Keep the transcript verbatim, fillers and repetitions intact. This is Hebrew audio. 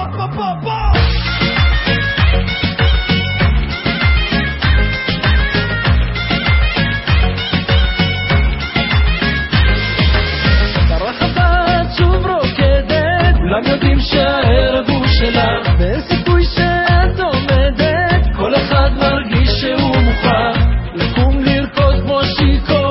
פה פה פה כולם יודעים שהערב הוא שלך ואין סיכוי שאת עומדת כל אחד מרגיש שהוא מוכן לקום לרקוד כמו שיקו